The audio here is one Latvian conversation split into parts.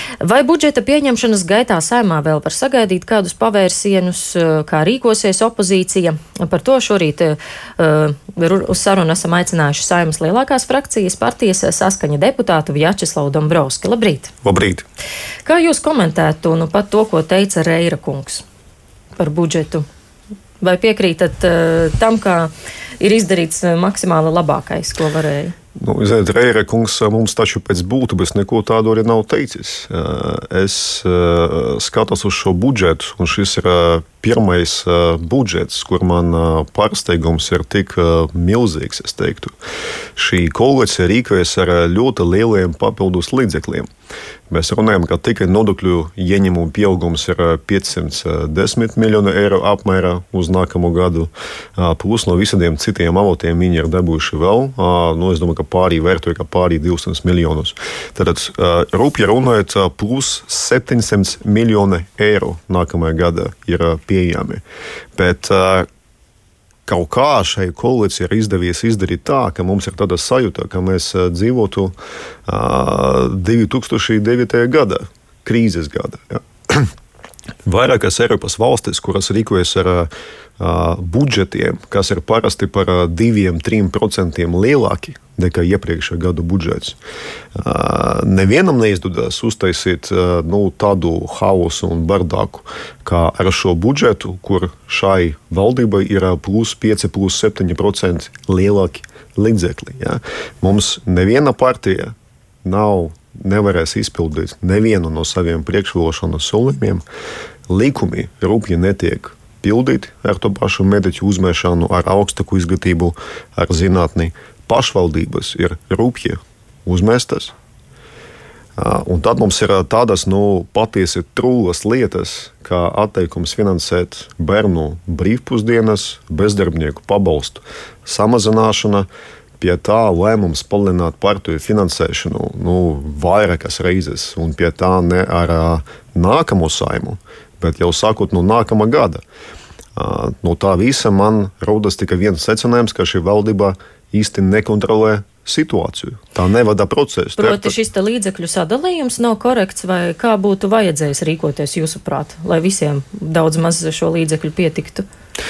Vai budžeta pieņemšanas gaitā Saeimā vēl var sagaidīt kādus pavērsienus, kā rīkosies opozīcija? Par to šorīt uz sarunu esam aicinājuši Saeimas lielākās frakcijas partijas Saskaņa deputātu Vjačeslavu Dombrovski. Labrīt! Labrīt! Kā jūs komentētu pat to, ko teica Reira kungs par budžetu? Vai piekrītat tam, ka ir izdarīts maksimāli labākais, ko varēja? Ziniet, Reira kungs mums taču pēc būtības neko tādu arī nav teicis. Es skatos uz šo budžetu, un šis ir pirmais budžets, kur man pārsteigums ir tik milzīgs, es teiktu. Šī koalīcija rīkojas ar ļoti lieliem papildus līdzekļiem. Mēs runājam, ka tikai nodokļu ieņēmumu pieaugums ir 510 miljonu eiro apmērā uz nākamo gadu, plus no visādiem citiem avotiem viņi ir dabūjuši vēl. Es domāju, ka vērtoja pārī 200 miljonus. Tātad, rupji runājot, plus 700 miljoni eiro nākamajā gadā ir pieejami. Bet kaut kā šai koalīcijai ir izdevies izdarīt tā, ka mums ir tāda sajūta, ka mēs dzīvotu 2009. Gada, krīzes gada. Ja? Vairākas Eiropas valstis, kuras rīkojas ar budžetiem, kas ir parasti par 2–3% lielāki nekā iepriekšējā gadu budžets. Nevienam neizdodas uztaisīt tādu hausu un bardāku, kā ar šo budžetu, kur šai valdībai ir plus 5, plus 7% lielāki līdzekļi. Ja? Mums neviena partija nevarēs izpildīt nevienu no saviem priekšvēlēšanu solījumiem. Likumi rupji netiek pildīti ar to pašu mediķu uzmēšanu, ar augstāku izglītību, ar zinātni. Pašvaldības ir rupji uzmēstas. Un tad mums ir tādas patiesi trūlas lietas, kā atteikums finansēt bērnu brīvpusdienas, bezdarbnieku pabalstu samazināšana, pie tā lēmums palielināt partiju finansēšanu vairākas reizes, un pie tā ne ar nākamo Saimu, bet jau sākot no nākamā gada. No tā visa man rodas tikai viens secinājums, ka šī valdība īsti nekontrolē situāciju. Tā nevada procesu. Proti šis līdzekļu sadalījums nav korekts, vai kā būtu vajadzējis rīkoties jūsuprāt, lai visiem daudz maz šo līdzekļu pietiktu?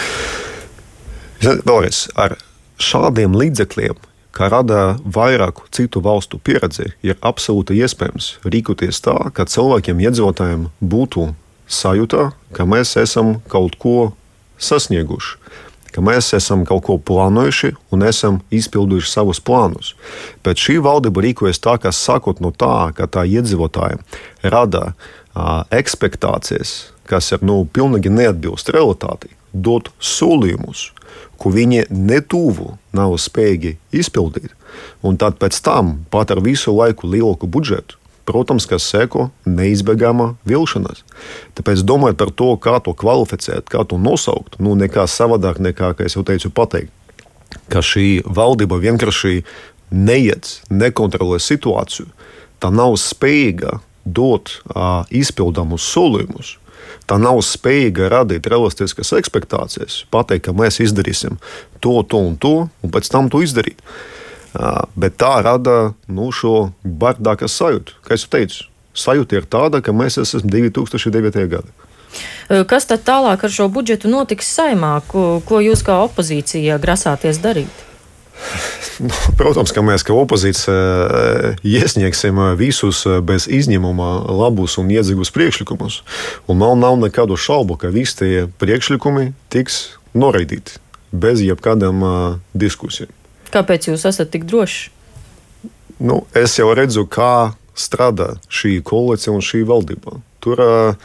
Vēlreiz, ar šādiem līdzekļiem, kā rada vairāku citu valstu pieredzi, ir absolūti iespējams rīkoties tā, ka cilvēkiem, iedzīvotājiem būtu sajūta, ka mēs esam kaut ko sasnieguši, ka mēs esam kaut ko plānojuši un esam izpildījuši savus plānus. Bet šī valdība rīkojas tā, ka sākot no tā, ka tā iedzīvotājiem rada ekspektācijas, kas ir pilnīgi neatbilst realitātei, dot solījumus, ko viņi netuvu nav spējīgi izpildīt, un tad pēc tam pat ar visu laiku lielāku budžetu, protams, kas seko neizbēgama vilšanās. Tāpēc domājot par to, kā to kvalificēt, kā to nosaukt, nekā savādāk nekā, kā es jau teicu, pateikt, ka šī valdība vienkārši nekontrolē situāciju, tā nav spējīga dot izpildāmus solījumus, tā nav spējīga radīt realistiskas ekspektācijas, pateikt, ka mēs izdarīsim to un to, un pēc tam to izdarīt. Bet tā rada šo bardākas sajūtu. Kā es teicu, sajūta ir tāda, ka mēs esam 2009. gada. Kas tad tālāk ar šo budžetu notiks Saeimā? Ko jūs kā opozīcija grasāties darīt? Protams, ka mēs kā opozīcija iesniegsim visus bez izņēmuma labus un iedzīgus priekšlikumus. Un man nav nekādu šaubu, ka visi tie priekšlikumi tiks noraidīti bez jebkādām diskusijām. Kāpēc jūs esat tik droši? Es jau redzu, kā strādā šī koalīcija un šī valdība. Tur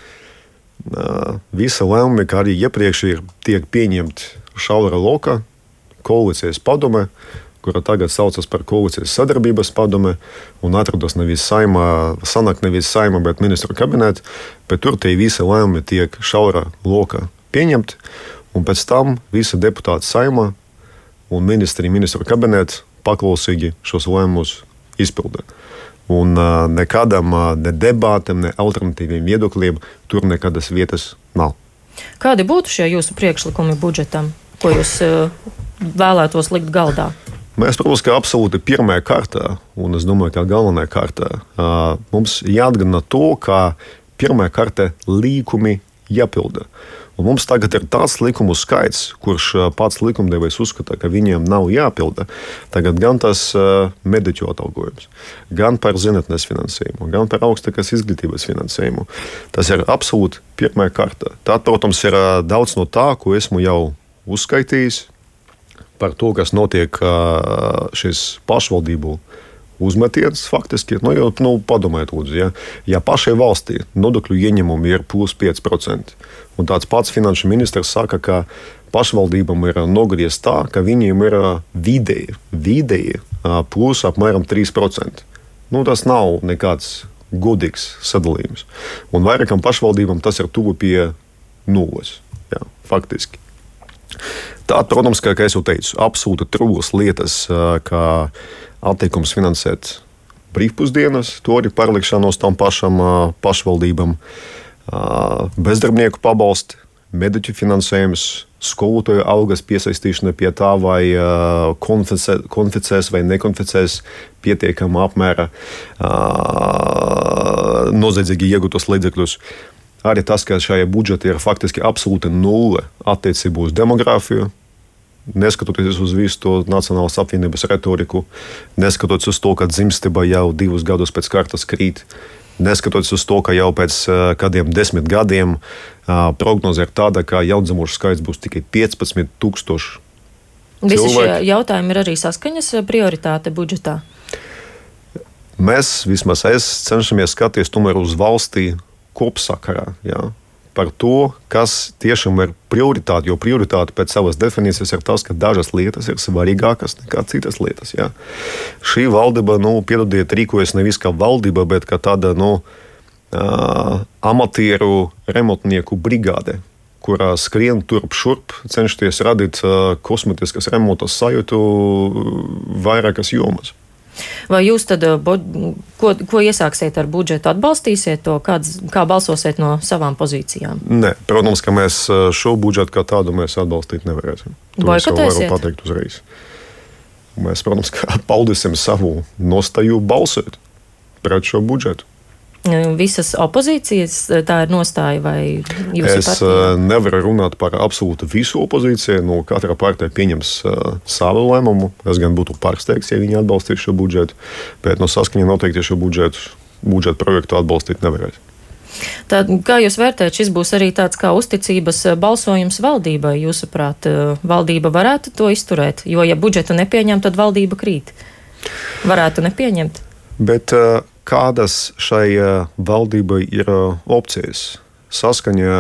visa lēmumi, kā arī iepriekš tiek pieņemti šaura lokā, koalīcijas padome, kura tagad saucas par koalīcijas sadarbības padome, un atrodas nevis Saeimā, bet ministru kabinetā, bet tur tie visi lēmumi tiek šaura lokā pieņemti, un pēc tam visi deputāti Saeimā un ministru kabinets paklausīgi šos lēmumus izpildē. Un nekādam ne debātiem, ne alternatīviem viedokļiem tur nekādas vietas nav. Kādi būtu šie jūsu priekšlikumi budžetam, ko jūs vēlētos likt galdā? Mēs, protams, kā absolūti pirmajā kārtā, un es domāju, ka galvenajā kārtā, mums jāatgādina to, ka pirmajā kārtā līkumi jāpilda. Un mums tagad ir tāds likumu skaits, kurš pats likumdevējs uzskata, ka viņiem nav jāpilda. Tagad gan tas mediķu atalgojums, gan par zinātnes finansējumu, gan par augstākās izglītības finansējumu. Tas ir absolūti pirmajā kārtā. Tad, protams, ir daudz no tā, ko esmu jau uzskaitījis par to, kas notiek šis pašvaldību uzmetiens faktiski. Padomājiet, lūdzu, ja pašai valstī nodokļu ieņemumi ir plus 5%, un tāds pats finanšu ministrs saka, ka pašvaldībām ir nogriezts tā, ka viņiem ir vidēji plus apmēram 3%. Tas nav nekāds godīgs sadalījums. Un vairākam pašvaldībām tas ir tuvu pie nulles, faktiski. Tā, protams, kā es jau teicu, absolūti trūlas lietas, kā atteikums finansēt brīvpusdienas, to arī pārlikšanos tam pašam pašvaldībam, bezdarbnieku pabalsti, mediķu finansējums, skolotāju algas piesaistīšana pie tā, vai konfiscēs vai nekonfiscēs pietiekamā apmērā noziedzīgi iegūtos līdzekļus. Arī tas, ka šajā budžetā ir faktiski absolūti nulle attiecībā uz demogrāfiju, neskatoties uz visu to Nacionālās apvienības retoriku, neskatoties uz to, ka dzimstība jau 2 gadus pēc kārtas krīt, neskatoties uz to, ka jau pēc kādiem 10 gadiem prognoze ir tāda, ka jaundzimušu skaits būs tikai 15,000. Visi šie jautājumi ir arī saskaņas prioritāte budžetā? Mēs, vismaz es, cenšamies skatīties tomēr uz valstī kopsakarā, par to, kas tiešām ir prioritāte, jo prioritāte pēc savas definīcijas ir tas, ka dažas lietas ir svarīgākas nekā citas lietas. Šī valdība, piedodiet, rīkojas nevis kā valdība, bet kā tāda amatieru remontnieku brigāde, kurā skrien turp šurp, cenšoties radīt kosmetiskas remontas sajūtu vairākas jomas. Vai jūs tad, ko iesāksiet ar budžetu? Atbalstīsiet to, kā balsosiet no savām pozīcijām? Nē, protams, ka mēs šo budžetu kā tādu mēs atbalstīt nevarēsim. To es jau varu pateikt uzreiz. Mēs, protams, paudīsim savu nostāju balsot pret šo budžetu. Visas opozīcijas tā ir nostāja vai jūsu partija? Es nevaru runāt par absolūti visu opozīciju. Katra partija pieņems savu lēmumu. Es gan būtu pārsteigts, ja viņi atbalstītu šo budžetu, bet saskaņā noteikti šo budžeta projektu atbalstīt nevarēs. Tad, kā jūs vērtējat, šis būs arī tāds kā uzticības balsojums valdībai? Jūsuprāt, valdība varētu to izturēt? Jo, ja budžetu nepieņem, tad valdība krīt. Varētu nepieņemt. Bet kādas šai valdībai ir opcijas? Saskaņa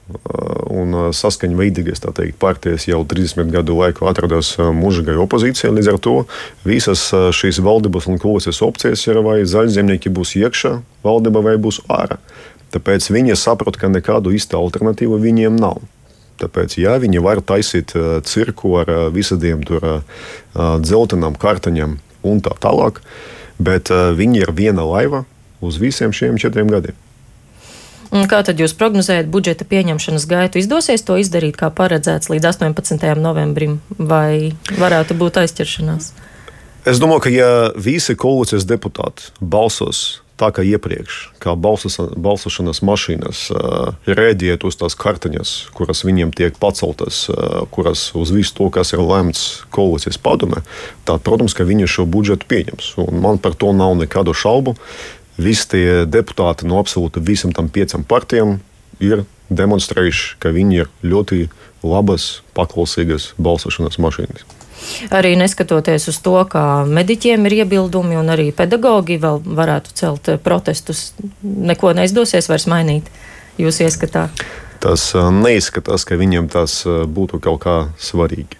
veidīgais, tā teikt, partijas jau 30 gadu laiku atradās mūžīgai opozīcijai. Līdz ar to visas šīs valdības un koalīcijas opcijas ir, vai zaļzemnieki būs iekšā valdība vai būs ārā. Tāpēc viņi saprot, ka nekādu īstu alternatīvu viņiem nav. Tāpēc, viņi var taisīt cirku ar visādiem dzeltenām kartaņiem un tā tālāk, bet viņi ir viena laiva uz visiem šiem 4 gadiem. Kā tad jūs prognozējat budžeta pieņemšanas gaitu? Izdosies to izdarīt, kā paredzēts līdz 18. novembrim, vai varētu būt aizķeršanās? Es domāju, ka ja visi koalīcijas deputāti balsos tā kā iepriekš, kā balsošanas mašīnas rēģiet uz tās kartiņas, kuras viņiem tiek paceltas, kuras uz visu to, kas ir lēmts koalīcijas padomē, tad, protams, ka viņi šo budžetu pieņems. Un man par to nav nekādu šaubu. Visi tie deputāti no absolūti visam tam 5 partijām ir demonstrējuši, ka viņi ir ļoti labas, paklausīgas balsošanas mašīnas. Arī neskatoties uz to, ka mediķiem ir iebildumi un arī pedagogi vēl varētu celt protestus, neko neizdosies vairs mainīt jūsu ieskatā? Tas neizskatās, ka viņiem tas būtu kaut kā svarīgi.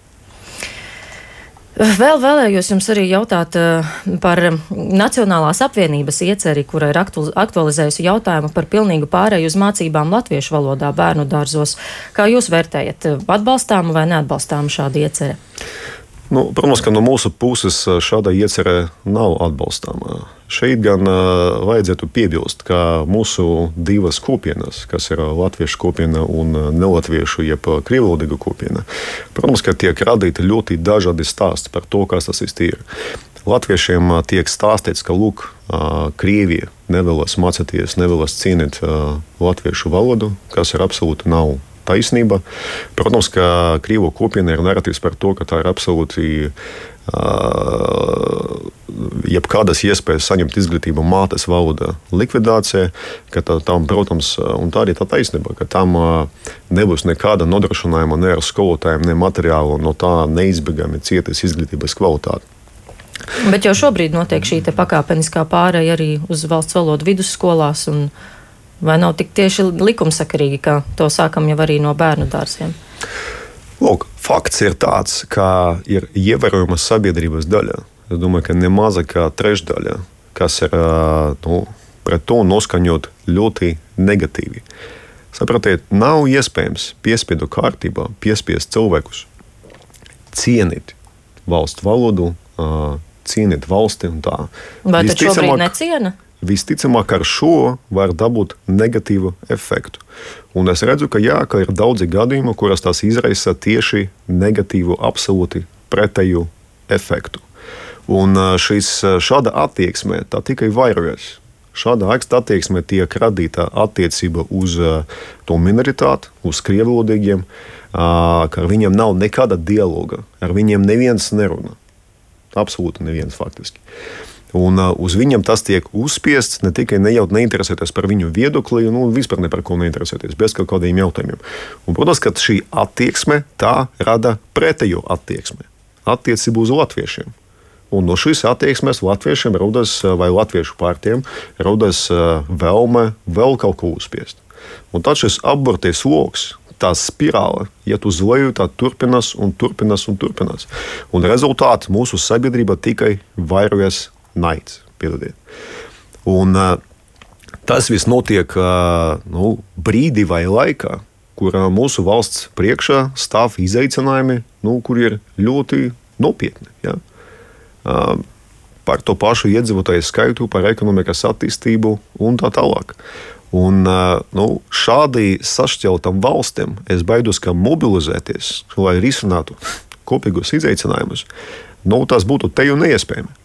Vēl vēlējos jums arī jautāt par Nacionālās apvienības ieceri, kura ir aktualizējusi jautājumu par pilnīgu pārēju uz mācībām latviešu valodā bērnu dārzos. Kā jūs vērtējat, atbalstāmu vai neatbalstāmu šādu ieceri? Protams, ka no mūsu puses šāda iecerē nav atbalstāma. Šeit gan vajadzētu piebilst, ka mūsu divas kopienas, kas ir latviešu kopiena un nelatviešu jeb krievvalodīga kopiena, protams, ka tiek radīti ļoti dažādi stāsti par to, kas tas ir. Latviešiem tiek stāstīts, ka lūk, Krievija nevēlas mācīties, nevēlas cienīt latviešu valodu, kas ir absolūti nav taisnība. Protams, ka Krievu kopiena ir narratīvs par to, ka tā ir absolūti jebkādas iespējas saņemt izglītību mātes valoda likvidācija, ka tam, protams, un tā arī tā taisnība, ka tam nebūs nekāda nodrošinājuma ne ar skolotājiem, ne materiālu, no tā neizbēgami cieties izglītības kvalitāte. Bet jau šobrīd notiek šī pakāpeniskā pāreja arī uz valsts valodu vidusskolās, un vai nav tik tieši likumsakarīgi, ka to sākam jau arī no bērnu dārziem? Lūk, fakts ir tāds, ka ir ievērojama sabiedrības daļa. Es domāju, ka nemaza kā trešdaļa, kas ir pret to noskaņot ļoti negatīvi. Saprotiet, nav iespējams piespiedu kārtībā piespiest cilvēkus cienīt valstu valodu, cienīt valsti un tā. Vai tad šobrīd neciena? Visticamāk, ar šo var dabūt negatīvu efektu. Un es redzu, ka ir daudzi gadījumi, kuras tās izraisa tieši negatīvu, absolūti pretēju efektu. Un šāda attieksme tā tikai vairojas. Šāda attieksme tiek radīta attiecība uz to minoritāti, uz krievvalodīgiem, ka ar viņiem nav nekāda dialoga, ar viņiem neviens nerunā. Absolūti neviens faktiski. Un uz viņiem tas tiek uzspiests ne tikai neinteresēties par viņu viedokli, vispār ne par ko neinteresēties, bez kaut kādiem jautājumiem. Un, protams, ka šī attieksme tā rada pretējo attieksmi. Attiecību uz latviešiem. Un no šīs attieksmes latviešiem rodas, vai latviešu partijiem rodas vēlme vēl kaut ko uzspiest. Un tad šis apburtais loks, tā spirāle iet uz leju, tā turpinās un turpinās un turpinās. Un rezultāti mūsu sabiedrība tikai vairojas naids. Piedodiet. Un tas viss notiek brīdī vai laikā, kur mūsu valsts priekšā stāv izaicinājumi, kur ir ļoti nopietni. Ja? Par to pašu iedzīvotāju skaitu, par ekonomikas attīstību un tā tālāk. Un šādi sašķeltam valstīm es baidos, ka mobilizēties, lai risinātu kopīgos izaicinājumus, tas būtu te jau neiespējami.